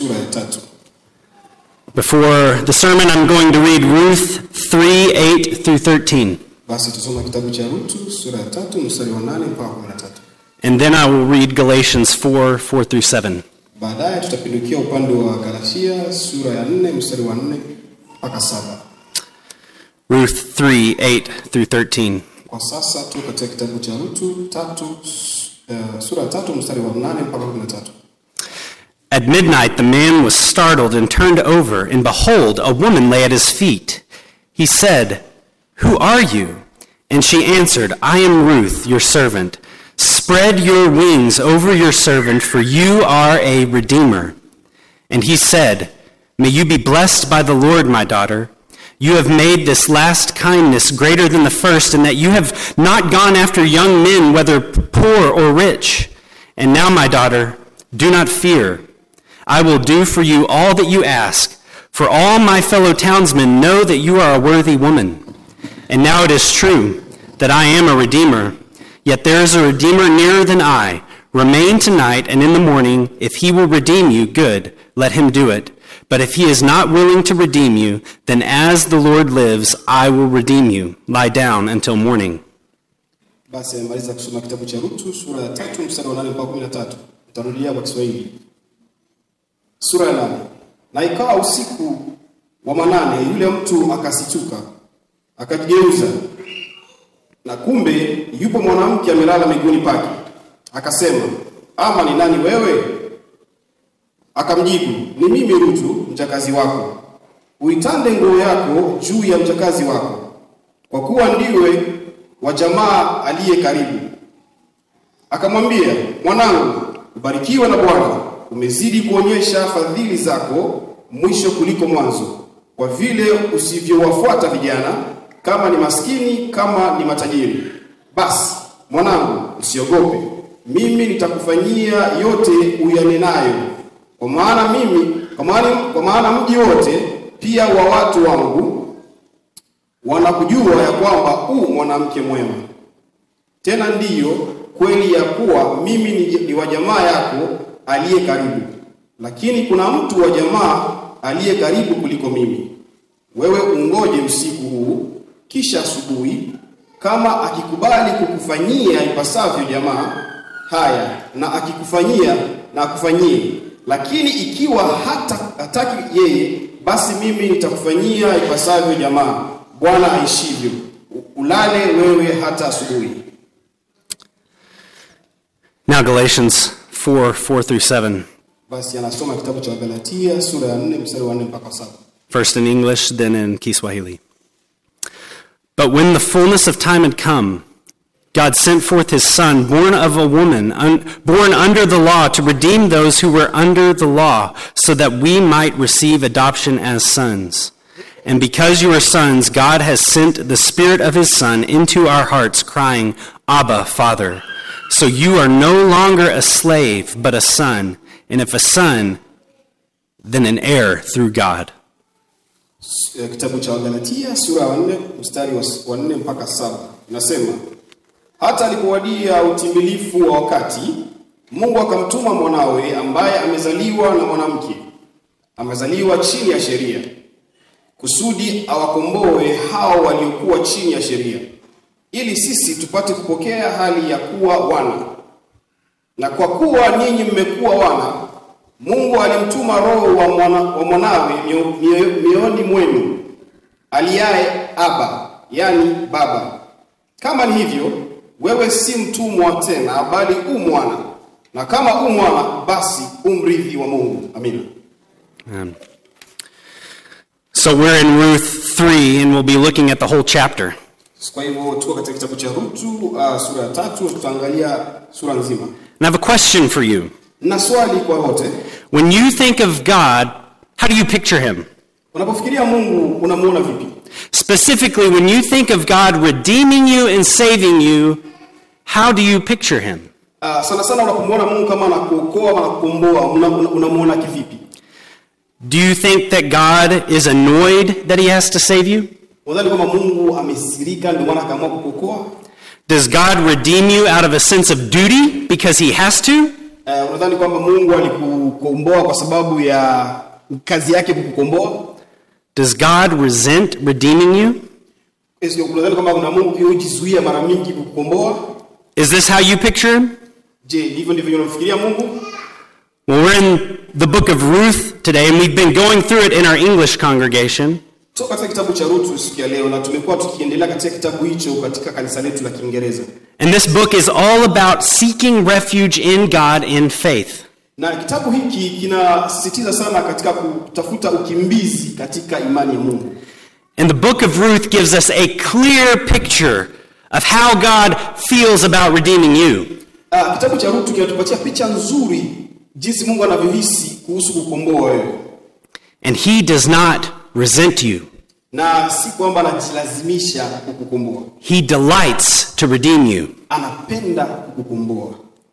sura ya 3. Before the sermon, I'm going to read Ruth 3:8 through 13. Basi tusoma kitabu cha Ruthu sura ya 3 mstari wa 8 mpaka 13. And then I will read Galatians 4:4 through 7. Baadaye tutapindukia upande wa Galatia sura ya 4 mstari wa 4 mpaka 7. Ruth 3:8 through 13. Kwa sasa tuko katika kitabu cha Ruthu sura ya 3 mstari wa 8 mpaka 13. At midnight the man was startled and turned over, and behold, a woman lay at his feet. He said, "Who are you?" And she answered, "I am Ruth, your servant. Spread your wings over your servant, for you are a redeemer." And he said, "May you be blessed by the Lord, my daughter. You have made this last kindness greater than the first, in that you have not gone after young men, whether poor or rich. And now, my daughter, do not fear. I will do for you all that you ask, for all my fellow townsmen know that you are a worthy woman. And now it is true that I am a redeemer, yet there is a redeemer nearer than I. Remain tonight, and in the morning, if he will redeem you, good, let him do it. But if he is not willing to redeem you, then as the Lord lives, I will redeem you. Lie down until morning." Basi amaliza kusoma kitabu cha Ruthu sura ya 3 mstari wa 8 mpaka 13. Nitarudia kwa Kiswahili. Sura ya 8. Na ikawa usiku wa 8, yule mtu akasituka, akajigeuza, na kumbe yupo mwanamke amelala miguuni pake. Akasema, "Ama ni nani wewe?" Akamjibu, "Ni mimi Ruthu, mjakazi wako. Uitande nguo yako juu ya mjakazi wako, kwa kuwa ndiwe wa jamaa aliye karibu." Akamwambia, "Mwanangu, ubarikiwe na Bwana. Umezidi kuonyesha fadhili zako mwisho kuliko mwanzo, kwa vile usivyowafuata vijana, kama ni maskini, kama ni matajiri. Basi, mwanangu, usiogope. Mimi nitakufanyia yote uyanenayo. Kwa maana mji wote pia wa watu wangu wanakujua ya kwamba mwanamke mwema. Tena ndiyo kweli ya kuwa mimi ni wa jamaa yako aliye karibu. Lakini kuna mtu wa jamaa aliye karibu kuliko mimi. Wewe ungoje usiku huu, kisha asubuhi, kama akikubali kukufanyia ipasavyo jamaa, haya, na akikufanyia na akufanyie. Lakini ikiwa hataki yeye, basi mimi nitakufanyia ipasavyo jamaa. Bwana aishivyo. Ulale wewe hata asubuhi." Now Galatians 4:4 through 7. Basi anasoma kitabu cha Galatia sura ya 4 mstari wa 4 mpaka 7. First in English, then in Kiswahili. "But when the fullness of time had come, God sent forth his Son, born of a woman, born under the law, to redeem those who were under the law, so that we might receive adoption as sons. And because you are sons, God has sent the Spirit of his Son into our hearts, crying, 'Abba, Father.' So you are no longer a slave, but a son, and if a son, then an heir through God." Kitabu cha Galatia sura ya 4 mstari wa 4 mpaka 7. Inasema, "Hata alipowadia utimilifu wa wakati, Mungu akamtuma mwanawe ambaye amezaliwa na mwanamke, amezaliwa chini ya sheria, kusudi awakomboe hao waliokuwa chini ya sheria, ili sisi tupate kupokea hali ya kuwa wana. Na kwa kuwa ninyi mmekuwa wana, Mungu alimtuma Roho wa mwanawe mioyoni mwenu, aliaye Abba, yani Baba. Kama ni hivyo, wewe si mtumwa tena, bali mwana. Na kama mwana, basi mrithi wa Mungu." Amina. So we're in Ruth 3, and we'll be looking at the whole chapter. Kwa hivyo tuko katika kitabu cha Ruthu sura ya 3, tutaangalia sura nzima. And I have a question for you. Na swali kwa wote. When you think of God, how do you picture him? Unapofikiria Mungu, unamuona vipi? Specifically, when you think of God redeeming you and saving you, how do you picture him? Sana unapomwona Mungu kama anakuokoa na kukomboa, unamuona kivipi? Do you think that God is annoyed that he has to save you? Unadhani kama Mungu amesirika ndio maana akaamua kukuokoa? Does God redeem you out of a sense of duty because he has to? Unadhani kwamba Mungu alikukomboa kwa sababu ya kazi yake kukukomboa? Does God resent redeeming you? Unadhani kwamba kuna Mungu hujizuia mara mingi kukukomboa? Is this how you picture him? Je, hivyo ndivyo unafikiria Mungu? Well, we're in the book of Ruth today, and we've been going through it in our English congregation. Tuko katika kitabu cha Ruth siku ya leo, na tumekuwa tukiendelea katika kitabu hicho katika kanisa letu la Kiingereza. And this book is all about seeking refuge in God in faith. Na kitabu hiki kinasisitiza sana katika kutafuta ukimbizi katika imani ya Mungu. And the book of Ruth gives us a clear picture of how God feels about redeeming you. Kitabu cha Ruth kinatupatia picha nzuri jinsi Mungu anavyohisi kuhusu kukomboa wewe. And he does not resent you. Na si kwamba anajilazimisha kukukomboa. He delights to redeem you. Anapenda kukukomboa.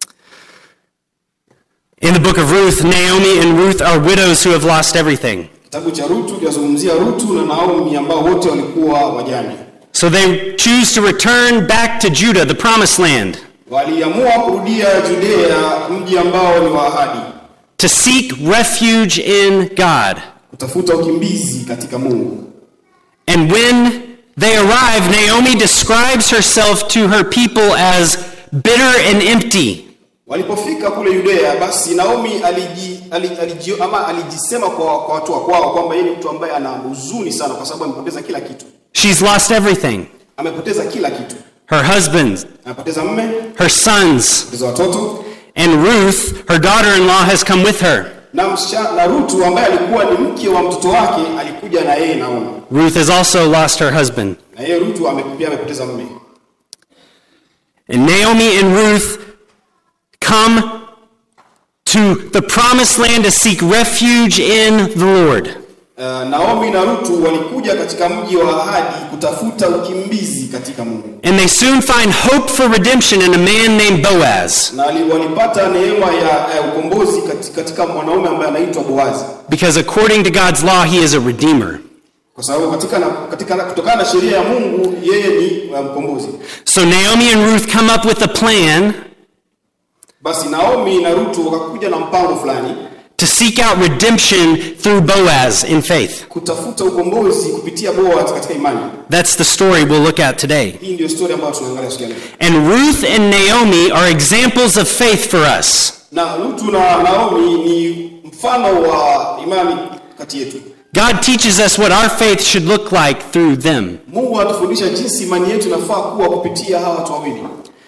In the book of Ruth, Naomi and Ruth are widows who have lost everything. Kitabu cha Ruth kinazungumzia Ruth na Naomi ambao wote walikuwa wajane. So they choose to return back to Judah, the promised land. Waliamua kurudia Judea, mji ambao ni wa ahadi. To seek refuge in God. Kutafuta ukimbizi katika Mungu. And when they arrive, Naomi describes herself to her people as bitter and empty. Walipofika kule Judea, basi Naomi alijisema kwa watu wa kwao kwamba yeye ni mtu ambaye ana huzuni sana kwa sababu amepoteza kila kitu. She's lost everything. Amepoteza kila kitu. Her husband, amepoteza mume, her sons, amepoteza watoto, and Ruth, her daughter-in-law, has come with her. Na Ruth ambaye alikuwa ni mke wa mtoto wake alikuja na yeye Naomi. Ruth has also lost her husband. Na yeye Ruth amepoteza mume. And Naomi and Ruth come to the promised land to seek refuge in the Lord. Naomi na Ruth walikuja katika mji wa ahadi kutafuta ukimbizi katika Mungu. And they soon find hope for redemption in a man named Boaz. Na walipata neema ya ukombozi katika mwanaume ambaye anaitwa Boaz. Because according to God's law, he is a redeemer. Kwa sababu kutokana na sheria ya Mungu yeye ni mkombozi. So Naomi and Ruth come up with a plan. Basi Naomi na Ruth wakakuja na mpango fulani. To seek out redemption through Boaz in faith. Kutafuta ukombozi kupitia Boaz katika imani. That's the story we'll look at today. Hii ndio story ambayo tunaangalia siku ya leo. And Ruth and Naomi are examples of faith for us. Na Ruth na Naomi ni mfano wa imani kati yetu. God teaches us what our faith should look like through them. Mungu anatufundisha jinsi imani yetu inafaa kuwa kupitia hawa watu wawili.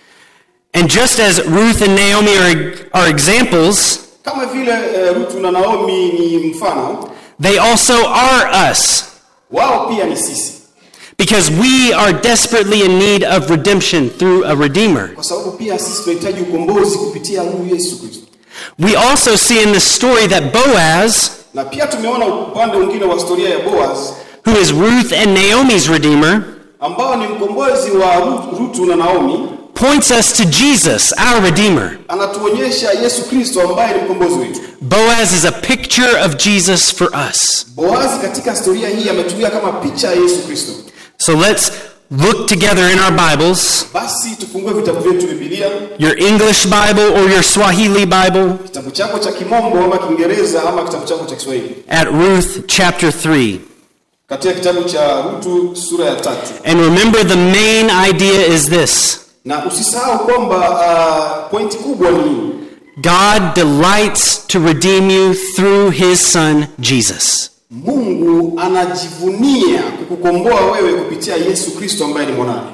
And just as Ruth and Naomi are examples, kama vile Ruth na Naomi ni mfano, they also are us. Wao pia ni sisi. Because we are desperately in need of redemption through a redeemer. Kwa sababu pia sisi tunahitaji ukombozi kupitia huyu Yesu Kristo. We also see in this story that Boaz, na pia tumeona upande mwingine wa historia ya Boaz, who is Ruth and Naomi's redeemer, ambao ni mkombozi wa Ruth na Naomi, points us to Jesus, our redeemer. Anatuonyesha Yesu Kristo ambaye ni mkombozi wetu. Boaz is a picture of Jesus for us. Boaz katika historia hii ametumia kama picha ya Yesu Kristo. So let's look together in our Bibles. Basi tufungue vitabu vyetu Biblia. Your English Bible or your Swahili Bible. Kitabu chako cha Kimombo ama Kiingereza ama kitabu chako cha Kiswahili. At Ruth chapter 3. Katika kitabu cha Ruth sura ya 3. And remember, the main idea is this. Na usisahau kwamba pointi kubwa ni God delights to redeem you through his son Jesus. Mungu anajivunia kukukomboa wewe kupitia Yesu Kristo ambaye ni mwanawe.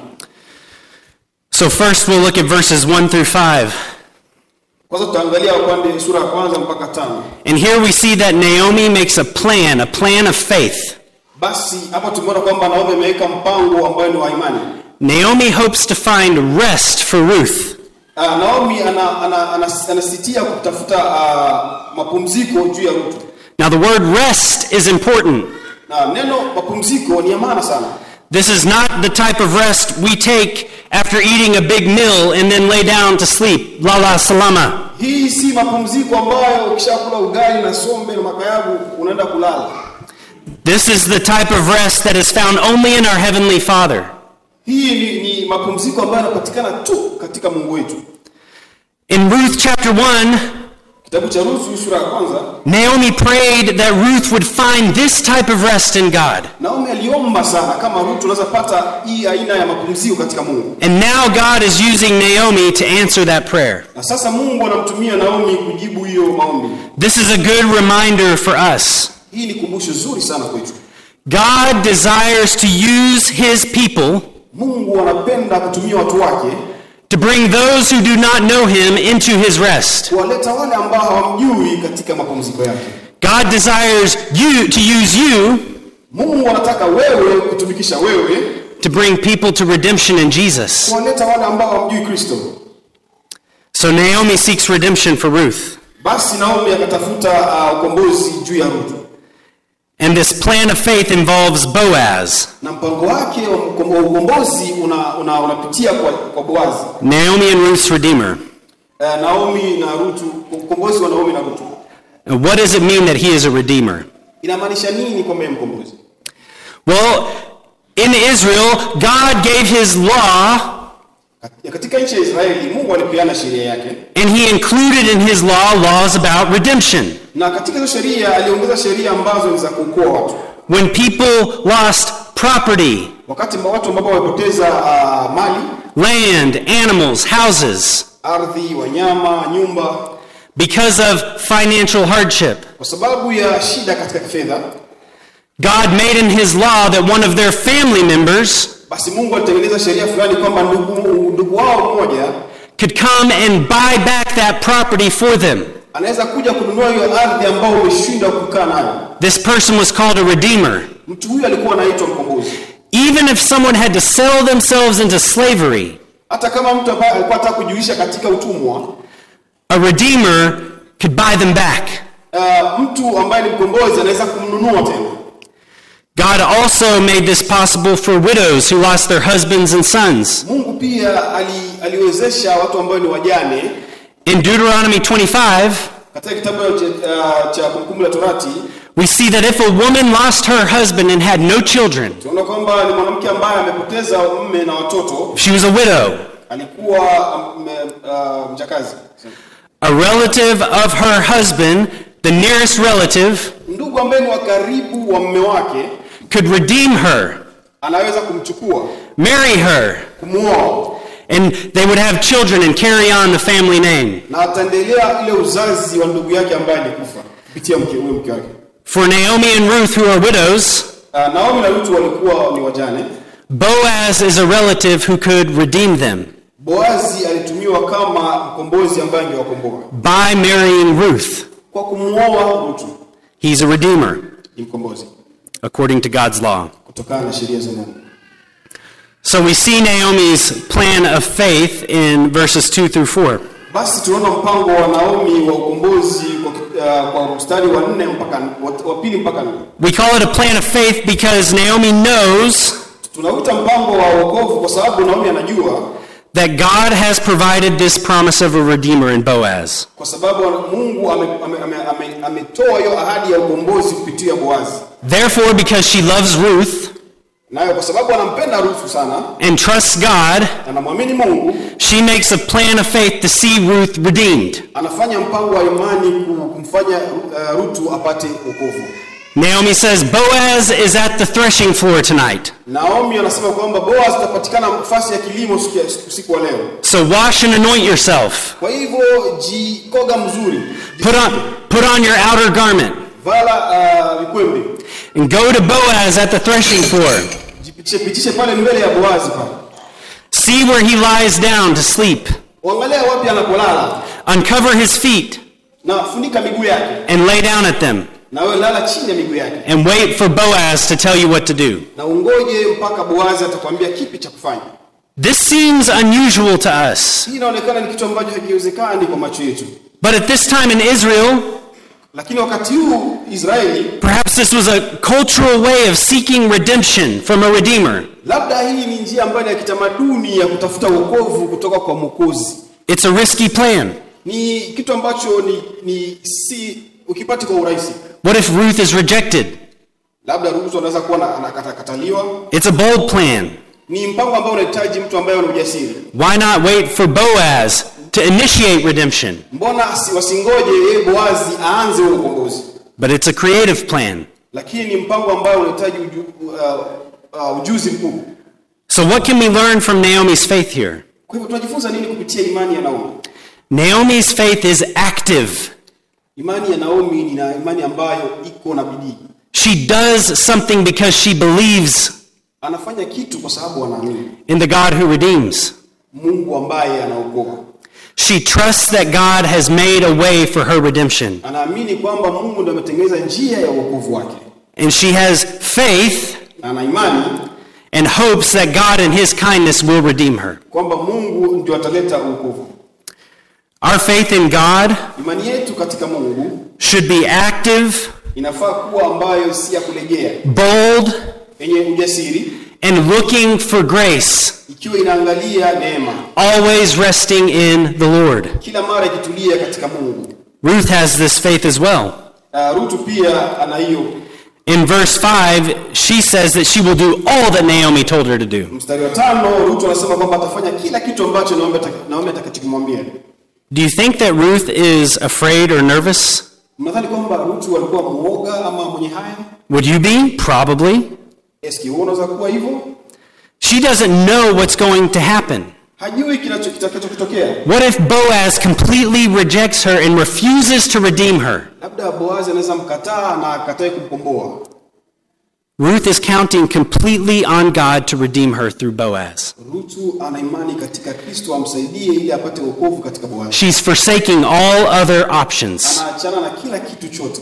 So first we'll look at verses 1 through 5. Kwanza tutaangalia upande sura ya kwanza mpaka 5. And here we see that Naomi makes a plan of faith. Basi hapa tumeona kwamba Naomi ameweka mpango ambao ni wa imani. Naomi hopes to find rest for Ruth. Naomi anasitia kutafuta mapumziko juu ya Ruth. Now the word rest is important. Na neno mapumziko ni maana sana. This is not the type of rest we take after eating a big meal and then lay down to sleep. La salama. Hii si mapumziko ambayo ukishakula ugali na sombe na makayabu unaenda kulala. This is the type of rest that is found only in our heavenly Father. Hii ni mapumziko ambayo yanapatikana tu katika Mungu wetu. In Ruth chapter 1, Kitabu cha Ruthu sura ya kwanza. Naomi prayed that Ruth would find this type of rest in God. Naomi aliomba sana kama Ruthu anaweza pata hii aina ya mapumziko katika Mungu. And now God is using Naomi to answer that prayer. Na sasa Mungu anamtumia Naomi kujibu hiyo maombi. This is a good reminder for us. Hii ni kumbusho zuri sana kwetu. God desires to use his people Mungu anapenda kutumia watu wake to bring those who do not know him into his rest. kuwaleta wale ambao hawamjui katika mapumziko yake. God desires you to use you Mungu anataka wewe kutumikisha wewe to bring people to redemption in Jesus. kuwaleta wale ambao hawamjui Kristo. So Naomi seeks redemption for Ruth. Basi Naomi akatafuta ukombozi juu ya Ruthu. And this plan of faith involves Boaz. Na mpango wake wa ukombozi unapitia kwa Boazi. Naomi and Ruth's redeemer. Naomi na Ruthu, ukombozi wa Naomi na Ruthu. What does it mean that he is a redeemer? Inamaanisha nini kwamba yeye mkombozi? Well, in Israel, God gave his law, Katika nchi ya Israeli Mungu alipeana sheria yake. and he included in his law laws about redemption. Na katika hizo sheria aliongeza sheria ambazo ni za kuokoa watu. When people lost property, Wakati watu ambao wamepoteza mali, land, animals, houses, ardhi, wanyama, nyumba, because of financial hardship, kwa sababu ya shida katika kifedha, God made in his law that one of their family members basi Mungu alitengeneza sheria fulani kwamba ndugu wao mmoja could come and buy back that property for them. anaweza kuja kununua hiyo ardhi ambayo umeshindwa kukaa nayo. This person was called a redeemer. Mtu huyu alikuwa anaitwa mkombozi. Even if someone had to sell themselves into slavery, Hata kama mtu ambaye alikuwa anataka kujiuisha katika utumwa, a redeemer could buy them back. mtu ambaye ni mkombozi anaweza kumnunua tena. God also made this possible for widows who lost their husbands and sons. Mungu pia aliwezesha watu ambao ni wajane. In Deuteronomy 25, Katika kitabu cha Kumbukumbu la Torati, we see that if a woman lost her husband and had no children, tunaona kwamba ni mwanamke ambaye amepoteza mume na watoto, she was a widow. alikuwa mjakazi. A relative of her husband, the nearest relative, Ndugu ambaye ni wa karibu wa mume wake could redeem her, anaweza kumchukua, marry her, kumuoa, and they would have children and carry on the family name. na ataendelea ile uzazi wa ndugu yake ambaye alikufa kupitia mke wake. For Naomi and Ruth, who are widows, Naomi na Ruthu walikuwa ni wajane. Boaz is a relative who could redeem them Boazi alitumiwa kama mkombozi ambaye angewakomboa by marrying Ruth. kwa kumuoa Ruthu. He's a redeemer, Ni mkombozi according to God's law. kutokana na sheria za Mungu. So we see Naomi's plan of faith in verses 2 through 4. Basi tunaona mpango wa Naomi wa ukombozi kwa mstari wa 4 mpaka wa 2 mpaka 4. We call it a plan of faith because Naomi knows Tunauita mpango wa wokovu kwa sababu Naomi anajua that God has provided this promise of a redeemer in Boaz. kwa sababu Mungu ametoa hiyo ahadi ya ukombozi kupitia Boazi. Therefore, because she loves Ruth Nayo kwa sababu anampenda Ruthu sana and trusts God, na anamwamini Mungu, she makes a plan of faith to see Ruth redeemed. anafanya mpango wa imani kumfanya Ruthu apate wokovu. Naomi says, Boaz is at the threshing floor tonight. Naomi anasema kwamba Boaz atapatikana nafasi ya kilimo siku wa leo. So wash and anoint yourself. Kwa hivyo jikoga mzuri. Put on your outer garment Vala vikwembe. and go to Boaz at the threshing floor. Jipitishe pale mbele ya Boazi pale. See where he lies down to sleep. Uangalia wapi anapolala. Uncover his feet Na funika miguu yake. and lay down at them. Na wewe lala chini ya miguu yake. And wait for Boaz to tell you what to do. Na ungoje mpaka Boazi atakwambia kipi cha kufanya. This seems unusual to us. Hii inaonekana ni kitu ambacho hakiwezekani kwa macho yetu. But at this time in Israel, Lakini wakati huu Israeli, perhaps this was a cultural way of seeking redemption from a redeemer. labda hii ni njia ambayo ni ya kitamaduni ya kutafuta wokovu kutoka kwa Mwokozi. It's a risky plan. Ni kitu ambacho si ukipati kwa urahisi. What if Ruth is rejected? Labda Ruthu anaweza kuwa anakataliwa. It's a bold plan. Ni mpango ambao unahitaji mtu ambaye ana ujasiri. Why not wait for Boaz to initiate redemption. Mbona wasingoje yeye Boazi aanze ukombozi? But it's a creative plan. Lakini ni mpango ambao unahitaji ujuzi mkubwa. So what can we learn from Naomi's faith here? Kwa hivyo tunajifunza nini kupitia imani ya Naomi? Naomi's faith is active. Imani ya Naomi ni imani ambayo iko na bidii. She does something because she believes Anafanya kitu kwa sababu anaamini in the God who redeems. Mungu ambaye anaokoa. She trusts that God has made a way for her redemption. Anaamini kwamba Mungu ndiye ametengeneza njia ya wokovu wake. And she has faith Ana imani and hopes that God in his kindness will redeem her. kwamba Mungu ndiye ataleta wokovu. Our faith in God Imani yetu katika Mungu should be active, inafaa kuwa ambayo si ya kulegea, bold, yenye ujasiri, and looking for grace, ikiwa inaangalia neema, always resting in the Lord. kila mara ikitulia katika Mungu. Ruth has this faith as well. Rutu pia ana hiyo. In verse 5, she says that she will do all that Naomi told her to do. Mstari wa 5 Rutu anasema kwamba atafanya kila kitu ambacho Naomi atakachomwambia. Do you think that Ruth is afraid or nervous? Mnadhani kwamba Rutu alikuwa muoga ama mwenye haya? Would you be? Probably. Eski unaweza kuwa hivyo? She doesn't know what's going to happen. Hajui kitakachotokea. What if Boaz completely rejects her and refuses to redeem her? Labda Boaz anaweza mkataa na akatae kumkomboa. Ruth is counting completely on God to redeem her through Boaz. Rutu ana imani katika Kristo amsaidie ili apate wokovu katika Boaz. She's forsaking all other options. Anaachana na kila kitu chote.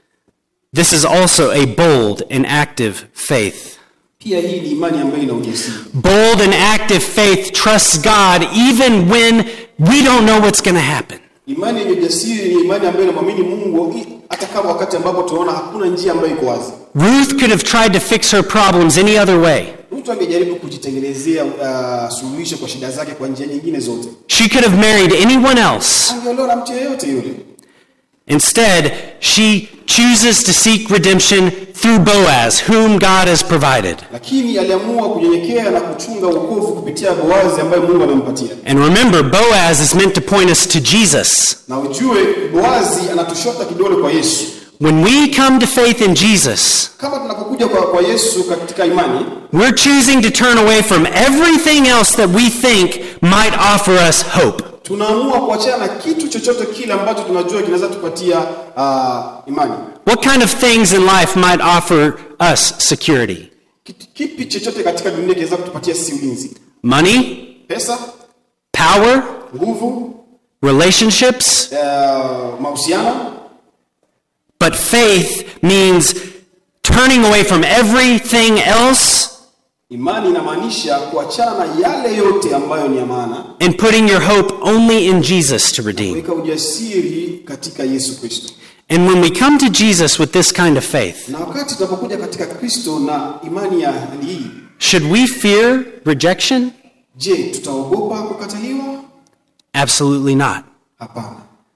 This is also a bold and active faith. Pia hii ni imani ambayo ina ujasiri. Bold and active faith trusts God even when we don't know what's going to happen. Imani yenye ujasiri ni imani ambayo inamwamini Mungu hata kama wakati ambapo tunaona hakuna njia ambayo iko wazi. Ruth could have tried to fix her problems any other way. Mtu angejaribu kujitengenezea suluhisho kwa shida zake kwa njia nyingine zote. She could have married anyone else. Angeolewa na mtu yeyote yule. Instead, she chooses to seek redemption through Boaz, whom God has provided. Lakini aliamua kunyenyekea na kuchunga wokovu kupitia Boaz ambaye Mungu anampatia. And remember, Boaz is meant to point us to Jesus. Na ujue Boaz anatushota kidole kwa Yesu. When we come to faith in Jesus, Kama tunapokuja kwa Yesu katika imani, we're choosing to turn away from everything else that we think might offer us hope. tunaamua kuachana na kitu chochote kile ambacho tunajua kinaweza tupatia imani. What kind of things in life might offer us security? Kipi chochote katika dunia kinaweza kutupatia sisi ulinzi? Money, Pesa, power, nguvu, relationships. mahusiano. But faith means turning away from everything else Imani inamaanisha kuachana na yale yote ambayo ni ya maana and putting your hope only in Jesus to redeem. kuweka ujasiri katika Yesu Kristo. And when we come to Jesus with this kind of faith, Na wakati tunapokuja katika Kristo na imani ya hali hii, should we fear rejection? je, tutaogopa kukataliwa? Absolutely not. Hapana.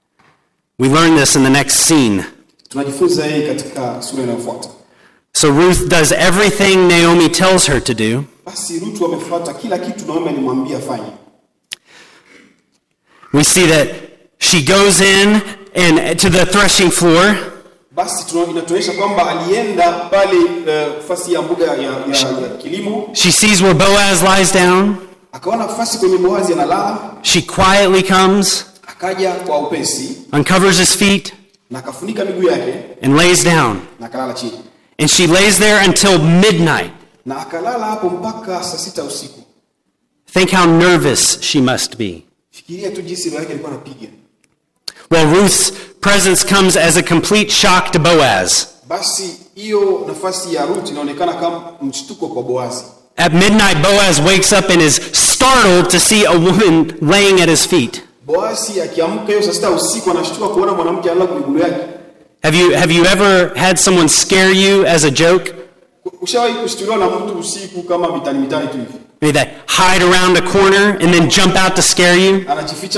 We learn this in the next scene. Tunajifunza hii katika sura inayofuata. So Ruth does everything Naomi tells her to do. Basi Rutu amefuata kila kitu Naomi alimwambia fanye. We see that she goes in and to the threshing floor. Basi inatuonyesha kwamba alienda pale nafasi ya mbuga ya kilimo. She sees where Boaz lies down. Akaona nafasi kwenye Boazi analala. She quietly comes, Akaja kwa upesi, uncovers his feet, na akafunika miguu yake and lays down. na akalala chini. And she lays there until midnight. Na akalala hapo mpaka saa 6 usiku. Think how nervous she must be. Fikiria tu jinsi roho yake ilikuwa inapiga. Well, Ruth's presence comes as a complete shock to Boaz. Basi hiyo nafasi ya Ruth inaonekana kama mshtuko kwa Boazi. At midnight, Boaz wakes up and is startled to see a woman laying at his feet. Boazi akiamka hiyo saa 6 usiku anashtuka kuona mwanamke analala kwa miguu yake. Have you ever had someone scare you as a joke? Ushawahi kushtuliwa na mtu usiku kama mitani tu hivi? Maybe they hide around a corner and then jump out to scare you? Anajificha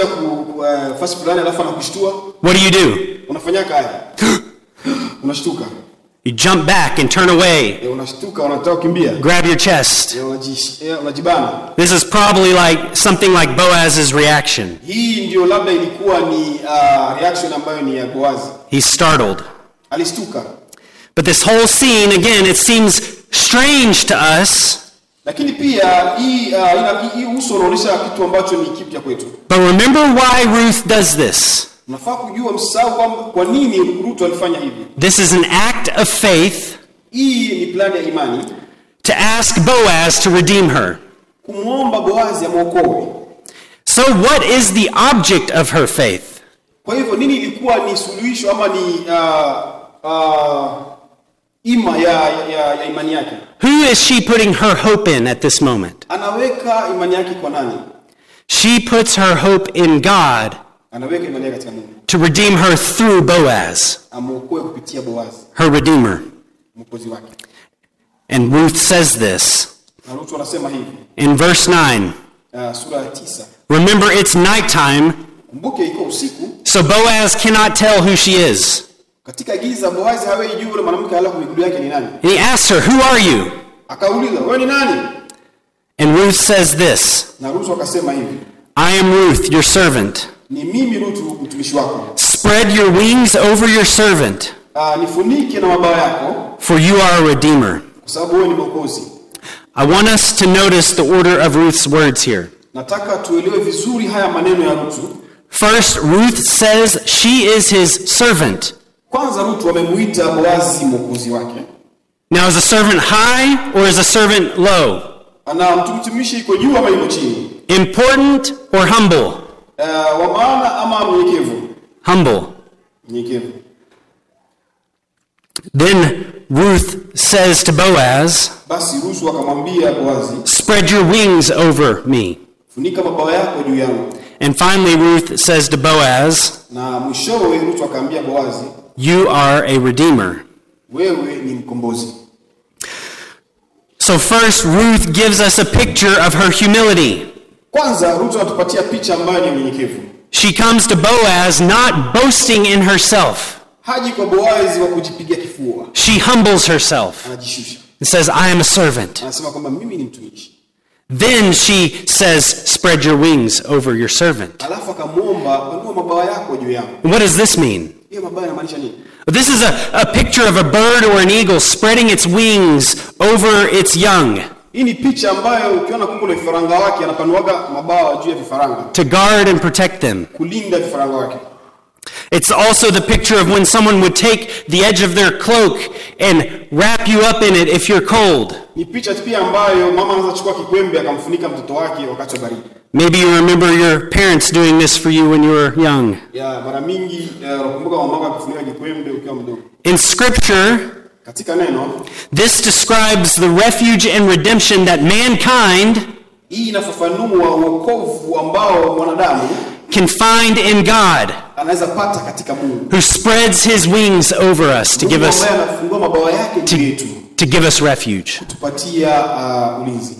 fasi fulani alafu anakushtua. What do? Unafanya kaya. Unashtuka. You jump back and turn away. Unashtuka, unataka kukimbia. Grab your chest. Unajibana. This is probably like something like Boaz's reaction. Hii ndio labda ilikuwa ni reaction ambayo ni ya Boaz. He's startled. Alistuka. But this whole scene, again, it seems strange to us. Lakini pia hii uso unaonyesha kitu ambacho ni kipya kwetu. But remember why Ruth does this. Unafaa kujua msao kwa nini Ruth alifanya hivi. This is an act of faith. Hii ni plan ya imani. To ask Boaz to redeem her. Kumuomba Boaz amuokoe. So what is the object of her faith? Kwa hivyo nini ilikuwa ni suluhisho ama ni ima ya imani yake? Who is she putting her hope in at this moment? Anaweka imani yake kwa nani? She puts her hope in God. Anaweka imani yake katika Mungu. To redeem her through Boaz. Amuokoe kupitia Boaz. Her redeemer. Mwokozi wake. And Ruth says this. Na Ruth anasema hivi. In verse 9. Sura ya 9. Remember, it's nighttime. Kumbuke iko usiku. So Boaz cannot tell who she is. Katika giza Boaz hawezi yule mwanamke alafu miguu yake ni nani? And he asks her, "Who are you?" Akauliza, "Wewe ni nani?" And Ruth says this. Na Ruth akasema hivi. "I am Ruth, your servant. Ni mimi Ruth mtumishi wako. Spread your wings over your servant. Nifunike na mabawa yako. For you are a redeemer." Kwa sababu wewe ni mwokozi. I want us to notice the order of Ruth's words here. Nataka tuelewe vizuri haya maneno ya Ruth. First, Ruth says she is his servant. Kwanza Ruth amemuita Boaz mwokozi wake. Now, is a servant high or is a servant low? Ana mtumishi iko juu ama yuko chini? Important or humble? Wa maana ama mnyenyekevu? Humble. Mnyenyekevu. Then Ruth says to Boaz, Basi Ruth akamwambia Boaz, "Spread your wings over me." funika mabawa yako juu yangu. And finally Ruth says to Boaz, Na mwishowe Ruth akamwambia Boaz, "You are a redeemer." wewe ni mkombozi. So first, Ruth gives us a picture of her humility. Kwanza Ruth anatupatia picha ambayo ni unyenyekevu. She comes to Boaz not boasting in herself. Haji kwa Boaz wa kujipigia kifua. She humbles herself Anajishusha. and says, "I am a servant." Anasema kwamba mimi ni mtumishi. Then she says, "Spread your wings over your servant." Alafu akamuomba, "Panua mabawa yako juu yangu." What does this mean? Hiyo mabawa inamaanisha nini? This is a picture of a bird or an eagle spreading its wings over its young Hii ni picha ambayo ukiona kuku na vifaranga wake anapanuaga mabawa juu ya vifaranga. to guard and protect them. Kulinda vifaranga wake. It's also the picture of when someone would take the edge of their cloak and wrap you up in it if you're cold. Ni picha pia ambayo mama anaweza kuchukua kikwembe akamfunika mtoto wake wakati wa baridi. Maybe you remember your parents doing this for you when you were young. Mara mingi unakumbuka mama wako akifunika kikwembe ukiwa mdogo. In scripture, Katika neno, this describes the refuge and redemption that mankind hii inafafanua wokovu ambao mwanadamu can find in God, anaweza pata katika Mungu. who spreads his wings over us to give us Mungu ambaye anafungua mabawa yake juu yetu. to give us refuge. Kutupatia ulinzi.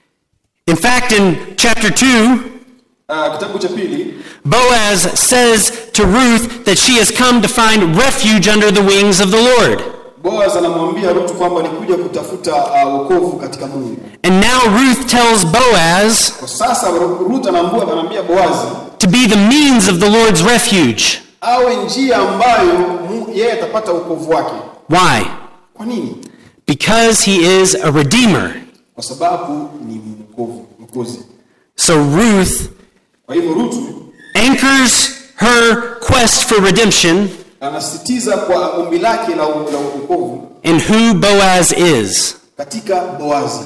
In fact, in chapter 2, Kitabu cha pili, Boaz says to Ruth that she has come to find refuge under the wings of the Lord. Boaz anamwambia Ruth kwamba alikuja kutafuta wokovu katika Mungu. And now Ruth tells Boaz Kwa sasa Ruth anaambia Boaz to be the means of the Lord's refuge. awe njia ambayo yeye atapata wokovu wake. Why? Kwa nini? Because he is a redeemer. Kwa sababu ni mwokozi. So Ruth Kwa hivyo Ruth anchors her quest for redemption anasisitiza kwa ombi lake la wokovu in who Boaz is. katika Boazi.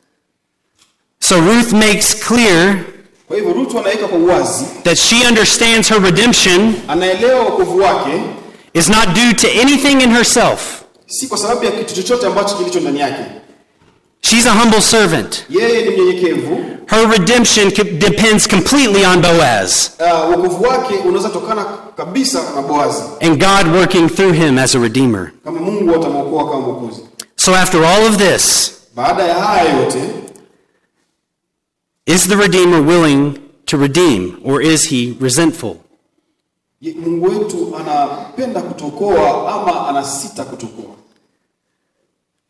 So Ruth makes clear Kwa hivyo Ruth anaweka kwa uwazi, that she understands her redemption anaelewa wokovu wake is not due to anything in herself. si kwa sababu ya kitu chochote ambacho kilicho ndani yake. She's a humble servant. Yeye ni mnyenyekevu. Her redemption depends completely on Boaz Wokovu wake unaweza tokana kabisa na Boazi. and God working through him as a redeemer. Kama Mungu atamwokoa kama mwokozi. So after all of this, Baada ya haya yote, is the Redeemer willing to redeem, or is he resentful? Mungu wetu anapenda kutokoa ama anasita kutokoa?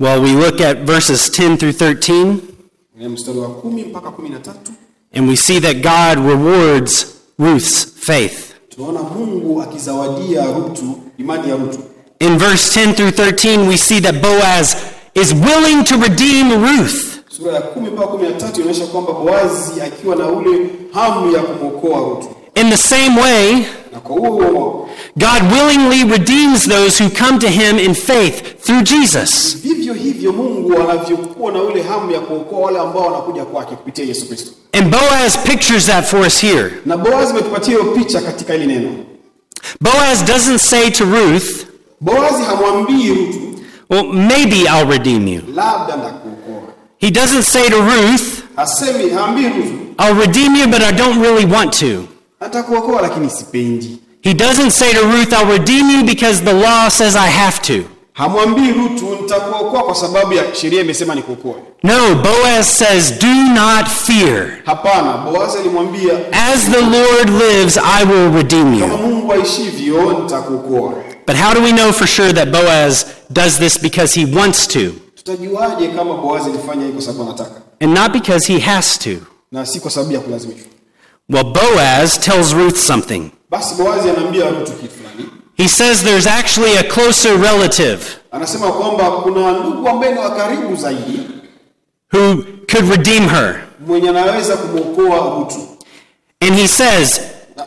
Well, we look at verses 10 through 13, mstari wa 10 mpaka 13. and we see that God rewards Ruth's faith. Tunaona Mungu akizawadia Ruthu imani ya Ruthu. In verse 10 through 13, we see that Boaz is willing to redeem Ruth. Sura ya 10 mpaka 13 inaonyesha kwamba Boazi akiwa na ule hamu ya kumwokoa Ruthu. In the same way, Na kwa huo God willingly redeems those who come to him in faith through Jesus. vivyo hivyo Mungu anavyokuwa na ule hamu ya kuokoa wale ambao wanakuja kwake kupitia Yesu Kristo. And Boaz pictures that for us here. Na Boaz ametupatia hiyo picha katika ile neno. Boaz doesn't say to Ruth, Boaz hamwambii Ruthu, well, maybe I'll redeem you. labda ndakuokoa. He doesn't say to Ruth, Haambii Ruthu, I'll redeem you, but I don't really want to. atakuokoa lakini sipendi. He doesn't say to Ruth, I'll redeem you because the law says I have to. Hamwambii Ruthu nitakuokoa kwa sababu ya sheria imesema nikuokoe. No, Boaz says, do not fear. Hapana, Boaz alimwambia, As the Lord lives, I will redeem kama you. Mungu aishivyo nitakuokoa. But how do we know for sure that Boaz does this because he wants to, Tutajuaje kama Boaz alifanya hivyo kwa sababu anataka and not because he has to? na si kwa sababu ya kulazimishwa? Well, Boaz tells Ruth something. Basi Boaz anaambia Ruthu kitu fulani. He says there's actually a closer relative Anasema kwamba kuna ndugu ambaye ni wa karibu zaidi who could redeem her. mwenye anaweza kumwokoa Ruthu. And he says,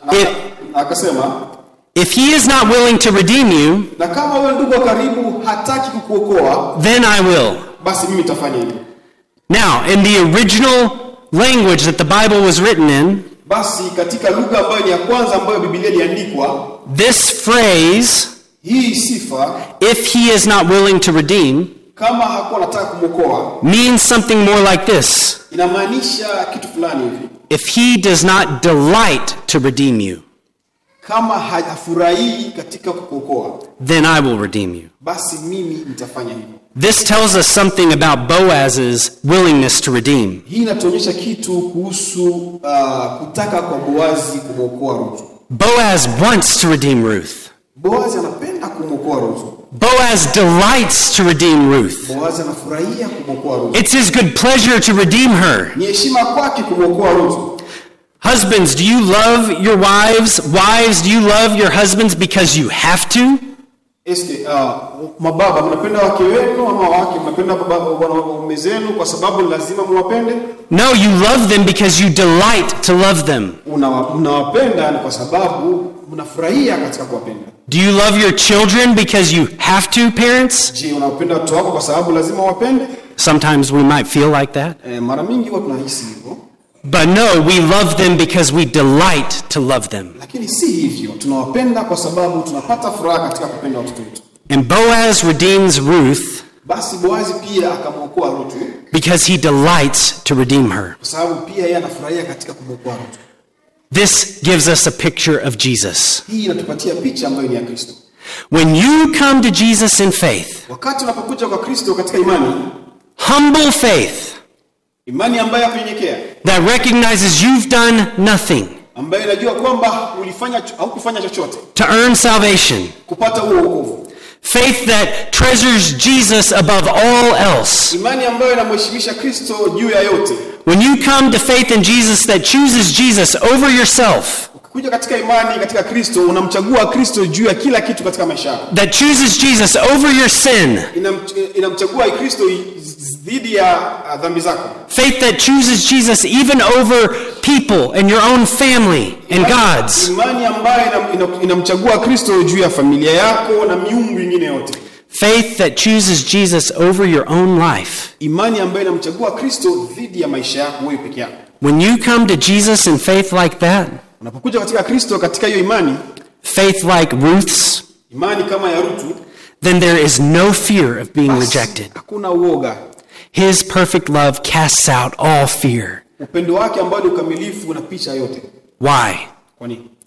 Na akasema, if he is not willing to redeem you, na kama wewe ndugu wa karibu hataki kukuokoa, then I will. basi mimi nitafanya hivyo. Now, in the original language that the Bible was written in, Basi katika lugha ambayo ni ya kwanza ambayo Biblia iliandikwa, this phrase, hii sifa if he is not willing to redeem, kama hakuwa anataka kumwokoa means something more like this. inamaanisha kitu fulani hivi. If he does not delight to redeem you, Kama hajafurahi katika kukuokoa, then I will redeem you. basi mimi nitafanya hivyo. This tells us something about Boaz's willingness to redeem. Hii inatuonyesha kitu kuhusu kutaka kwa Boazi kumwokoa Ruthu. Boaz wants to redeem Ruth. Boazi anapenda kumwokoa Ruthu. Boaz delights to redeem Ruth. Boazi anafurahia kumwokoa Ruthu. It's his good pleasure to redeem her. Ni heshima kwake kumwokoa Ruthu. Husbands, do you love your wives? Wives, do you love your husbands because you have to? Mababa mnapenda wake wenu ama wake mnapenda waume zenu kwa sababu lazima muwapende? No, you love them because you delight to love them. Unawapenda ni kwa sababu mnafurahia katika kuwapenda. Do you love your children because you have to, parents? Je, unawapenda watoto wako kwa sababu lazima wapende? Sometimes we might feel like that. Mara mingi huwa tunahisi hivyo. But no, we love them because we delight to love them. Lakini si hivyo. Tunawapenda kwa sababu tunapata furaha katika kupenda watoto wetu. And Boaz redeems Ruth Basi Boazi pia akamwokoa Ruthu because he delights to redeem her. kwa sababu pia yeye anafurahia katika kumwokoa Ruthu. This gives us a picture of Jesus. Hii inatupatia picha ambayo ni ya Kristo. When you come to Jesus in faith, Wakati unapokuja kwa Kristo katika imani, humble faith imani ambayo kunyenyekea, that recognizes you've done nothing ambayo inajua kwamba haukufanya chochote to earn salvation, kupata huo wokovu. faith that treasures Jesus above all else. Imani ambayo inamheshimisha Kristo juu ya yote. When you come to faith in Jesus that chooses Jesus over yourself, Ukikuja katika imani katika Kristo, unamchagua Kristo juu ya kila kitu katika maisha yako. that chooses Jesus over your sin, Inamchagua Kristo dhidi ya dhambi zako. faith that chooses Jesus even over people and your own family and God's, Imani ambayo inamchagua Kristo juu ya familia yako na miungu mingine yote. faith that chooses Jesus over your own life. Imani ambayo inamchagua Kristo dhidi ya maisha yako wewe peke yako. When you come to Jesus in faith like that, Unapokuja katika Kristo katika hiyo imani, faith like Ruth's, imani kama ya Ruthu, then there is no fear of being rejected. hakuna uoga. His perfect love casts out all fear. Upendo wake ambao ni ukamilifu unapicha yote. Why? Kwa nini?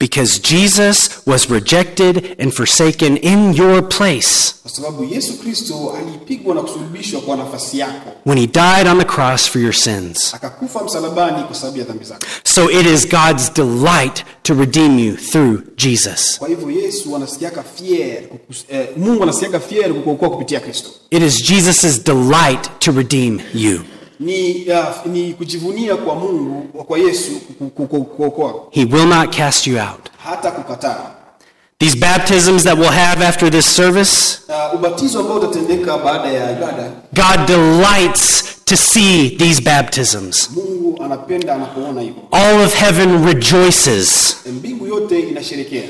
because Jesus was rejected and forsaken in your place Kwa sababu Yesu Kristo alipigwa na kusulubishwa kwa nafasi yako. when he died on the cross for your sins. Akakufa msalabani kwa sababu ya dhambi zako. So it is God's delight to redeem you through Jesus. Kwa hivyo Yesu anasikiaka fier, Mungu anasikiaka fier kukuokoa kupitia Kristo. It is Jesus' delight to redeem you. Ni kujivunia kwa Mungu, kwa Yesu kukuokoa. He will not cast you out. Hata kukataa. These baptisms that we'll have after this service, Ubatizo ambao utatendeka baada ya ibada, God delights to see these baptisms. Mungu anapenda anapoona hivyo. All of heaven rejoices. Mbingu yote inasherehekea.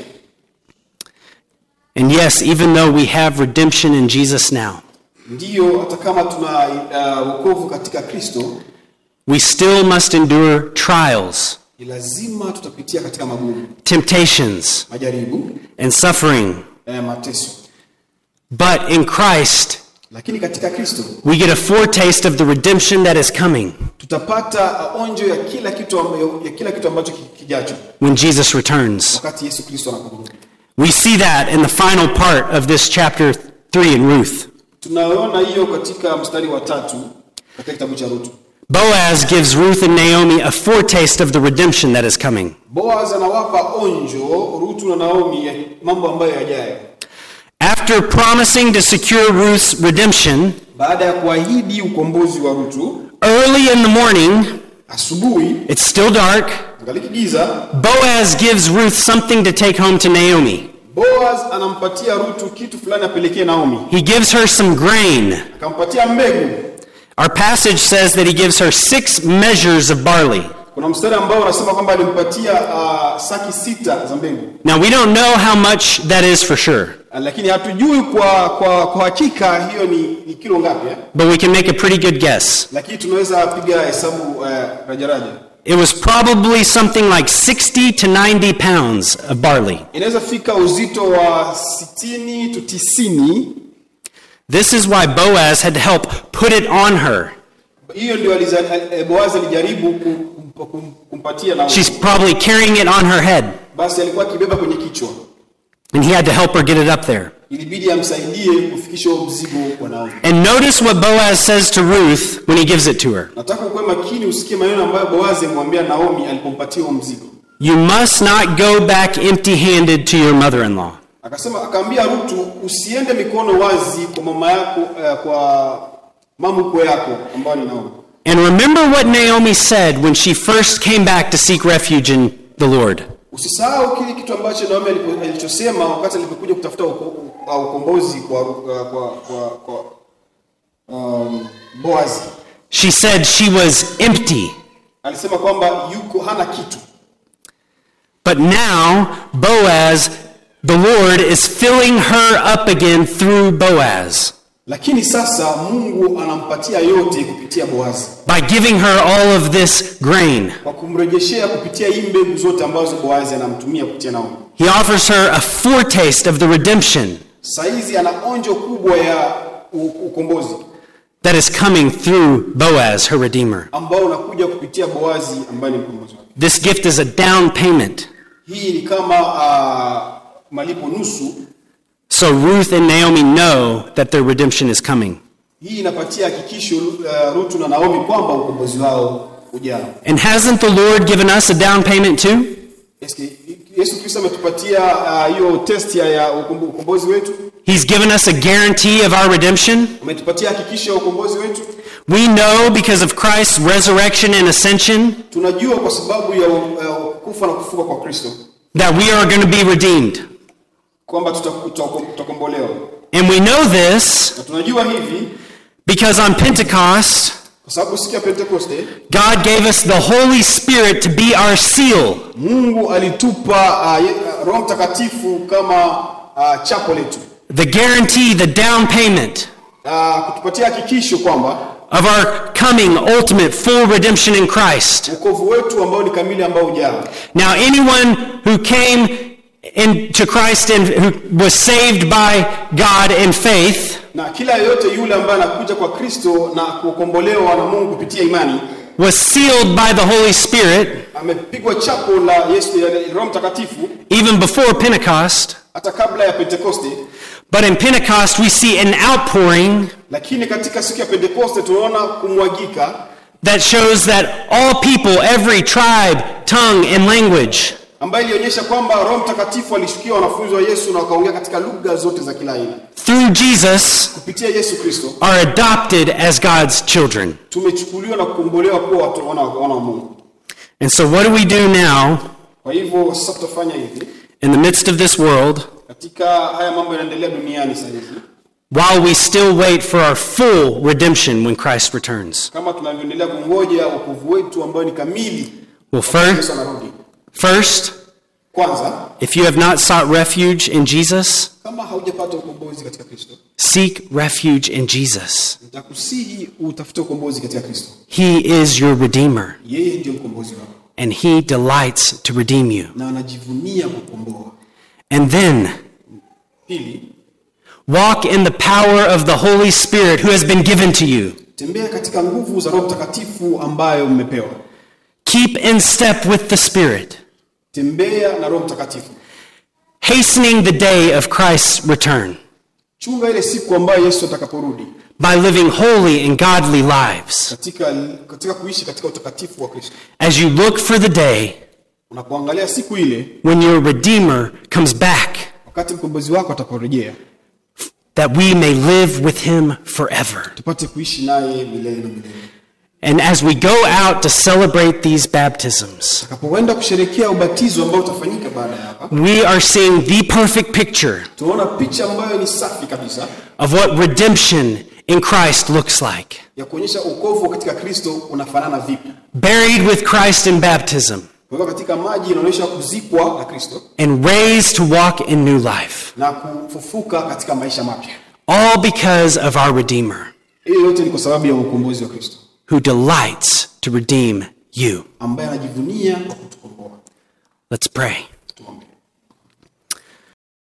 And yes, even though we have redemption in Jesus now, Ndiyo, hata kama tuna wokovu katika Kristo, we still must endure trials, lazima tutapitia katika magumu, temptations, majaribu, and suffering. mateso. But in Christ, Lakini katika Kristo we get a foretaste of the redemption that is coming tutapata onjo ya kila kitu ambacho kijacho when Jesus returns. wakati Yesu Kristo anaporudi. We see that in the final part of this chapter 3 in Ruth. Tunaona hiyo katika mstari wa 3 katika kitabu cha Ruth. Boaz gives Ruth and Naomi a foretaste of the redemption that is coming. Boaz anawapa onjo Ruth na Naomi ya mambo ambayo yajayo. After promising to secure Ruth's redemption, Baada ya kuahidi ukombozi wa Ruth, early in the morning, asubuhi, it's still dark, angaliki giza, Boaz gives Ruth something to take home to Naomi. Boaz anampatia Ruth kitu fulani apelekee Naomi. He gives her some grain. Akampatia mbegu. Our passage says that he gives her 6 measures of barley. Kuna mstari ambao unasema kwamba alimpatia saki 6 za mbegu. Now we don't know how much that is for sure, Lakini hatujui kwa hakika hiyo ni kilo ngapi but we can make a pretty good guess. Lakini tunaweza piga hesabu rajaraja. It was probably something like 60 to 90 pounds of barley. Inaweza fika uzito wa 60 to 90. This is why Boaz had to help put it on her. Hiyo ndio Boaz alijaribu kumpatia Naomi. She's probably carrying it on her head, Basi alikuwa akibeba kwenye kichwa. and he had to help her get it up there. Ilibidi amsaidie kufikisha mzigo kwa Naomi. And notice what Boaz says to Ruth when he gives it to her. Nataka uwe makini usikie maneno ambayo Boaz alimwambia Naomi alipompatia mzigo. You must not go back empty-handed to your mother-in-law. Akaambia Ruth, usiende mikono wazi kwa mama yako, kwa mamukwe yako ambaye ni Naomi. And remember what Naomi said when she first came back to seek refuge in the Lord. Usisahau kile kitu ambacho Naomi alichosema wakati alipokuja kutafuta ukombozi kwa Boaz. She said she was empty. Alisema kwamba hana kitu. But now, Boaz, the Lord, is filling her up again through Boaz. Lakini sasa Mungu anampatia yote kupitia Boaz. By giving her all of this grain. Kwa kumrejeshea kupitia hii mbegu zote ambazo Boaz anamtumia kupitia Naomi. He offers her a foretaste of the redemption Saizi ana onjo kubwa ya ukombozi that is coming through Boaz, her redeemer. ambao unakuja kupitia Boazi ambaye ni mkombozi wake. This gift is a down payment. Hii ni kama malipo nusu. So Ruth and Naomi know that their redemption is coming. Hii inapatia hakikisho Ruth na Naomi kwamba ukombozi wao ujao. And hasn't the Lord given us a down payment too? Yesu Kristo ametupatia hiyo test ya ukombozi wetu. He's given us a guarantee of our redemption. Ametupatia hakikisho ya ukombozi wetu. We know because of Christ's resurrection and ascension Tunajua kwa sababu ya kufa na kufuka kwa Kristo that we are going to be redeemed. kwamba tutakombolewa. And we know this Na tunajua hivi because on Pentecost, kwa sababu siku ya Pentecoste God gave us the Holy Spirit to be our seal. Mungu alitupa Roho Mtakatifu kama chapo letu. The guarantee, the down payment Kutupatia hakikisho kwamba of our coming ultimate full redemption in Christ. wokovu wetu ambao ni kamili ambao ujao. Now anyone who came into Christ and who was saved by God in faith, Na kila yote yule ambaye anakuja kwa Kristo na kukombolewa na Mungu kupitia imani, was sealed by the Holy Spirit amepigwa chapo la Yesu ya Roho Mtakatifu even before Pentecost. hata kabla ya Pentekoste. But in Pentecost we see an outpouring Lakini katika siku ya Pentekoste tunaona kumwagika that shows that all people, every tribe, tongue, and language ambayo ilionyesha kwamba Roho Mtakatifu alishukia wanafunzi wa Yesu na wakaongea katika lugha zote za kila aina. through Jesus Kupitia Yesu Kristo are adopted as God's children. tumechukuliwa na kukombolewa kuwa watu wana wa Mungu. And so what do we do now Kwa hivyo sasa tutafanya hivi in the midst of this world katika haya mambo yanaendelea duniani sasa hivi, while we still wait for our full redemption when Christ returns? kama tunavyoendelea kungoja wokovu wetu ambao ni kamili Well, Yesu anarudi. first, Kwanza, if you have not sought refuge in Jesus, kama haujapata ukombozi katika Kristo, seek refuge in Jesus. nitakusihi utafute ukombozi katika Kristo. He is your Redeemer, Yeye ndiye mkombozi wako and He delights to redeem you. na anajivunia kukomboa. And then, Pili, walk in the power of the Holy Spirit who has been given to you. tembea katika nguvu za Roho Mtakatifu ambayo mmepewa. Keep in step with the Spirit, Tembea na Roho Mtakatifu. hastening the day of Christ's return Chunga ile siku ambayo Yesu atakaporudi by living holy and godly lives. katika kuishi katika utakatifu wa Kristo. As you look for the day Unapoangalia siku ile when your Redeemer comes back, wakati mkombozi wako atakaporejea, that we may live with Him forever. tupate kuishi naye milele na milele. And as we go out to celebrate these baptisms, Tutakapoenda kusherehekea ubatizo ambao utafanyika baada ya hapa, we are seeing the perfect picture tunaona picha ambayo ni safi kabisa of what redemption in Christ looks like. ya kuonyesha wokovu katika Kristo unafanana vipi. Buried with Christ in baptism Kwa katika maji inaonyesha kuzikwa na Kristo and raised to walk in new life. na kufufuka katika maisha mapya. All because of our Redeemer, Hii yote ni kwa sababu ya ukombozi wa Kristo who delights to redeem you. ambaye anajivunia kwa kutukomboa. Let's pray. Tuombe.